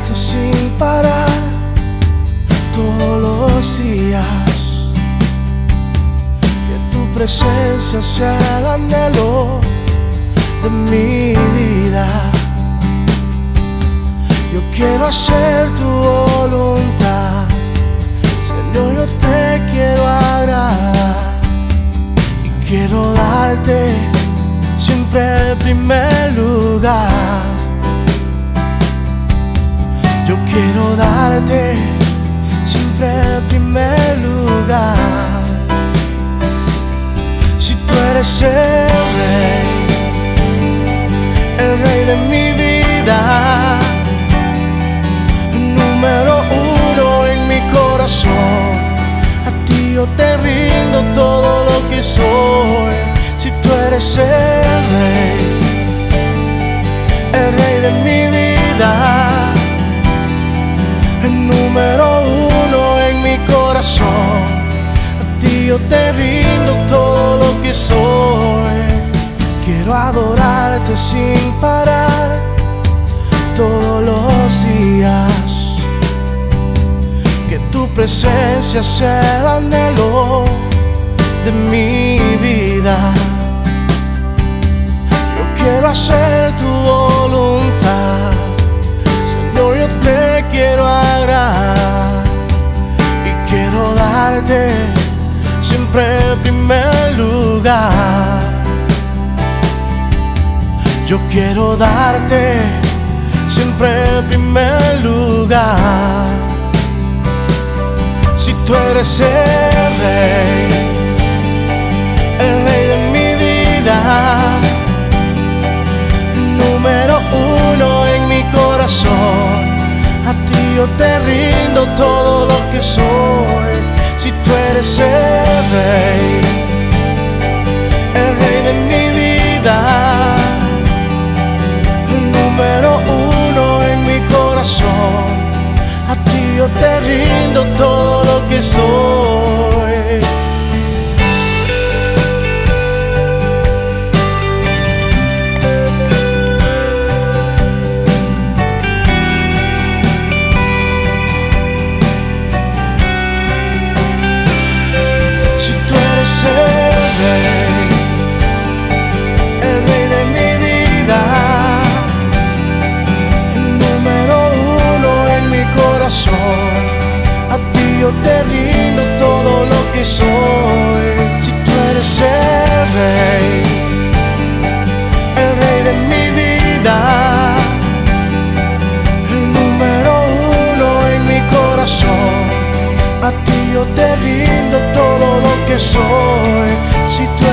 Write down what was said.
adorarte sin parar todos los días. Que tu presencia sea el anhelo de mi vida. Yo quiero hacer tu voluntad, Señor, yo te quiero agradar y quiero darte siempre el primer lugar. Yo quiero darte siempre el primer lugar. Si tú eres el rey de mi vida, número uno en mi corazón, a ti yo te rindo todo lo que soy. Si tú eres el rey de mi vida, el número uno en mi corazón, a ti yo te rindo todo lo que soy. Quiero adorarte sin parar todos los días. Que tu presencia sea el anhelo de mi vida. Yo quiero hacer tu voluntad, Señor, yo te quiero agradar y quiero darte siempre el primer lugar. Yo quiero darte siempre el primer lugar. Si tú eres el rey de mi vida, número uno en mi corazón, a ti yo te rindo todo lo que soy. Si tú eres el rey de mi vida, número uno en mi corazón, a ti yo te rindo todo lo que soy. Si tú eres el rey de mi vida, a ti yo te rindo todo lo que soy. Si tú eres el rey de mi vida, el número uno en mi corazón, a ti yo te rindo todo lo que soy. Si tú